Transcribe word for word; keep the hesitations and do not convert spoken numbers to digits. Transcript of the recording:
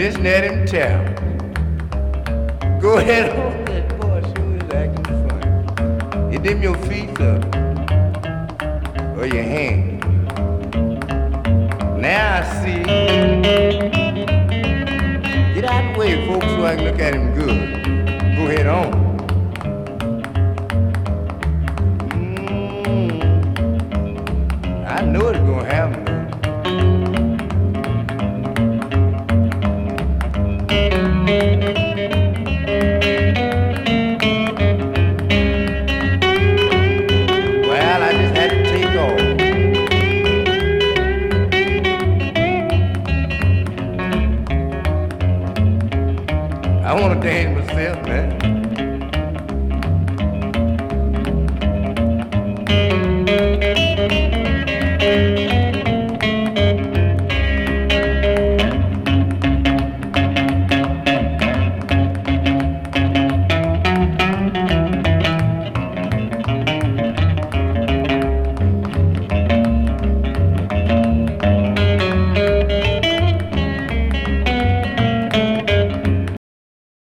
listen at him tell. Go ahead on, that boy sure is acting funny. Is them your feet or, or your hands? Now I see. Get out of the way, folks, so I can look at him good. Go ahead on. Mm, I know it's gonna happen. Well, I just had to take off. I wanna dance myself, man.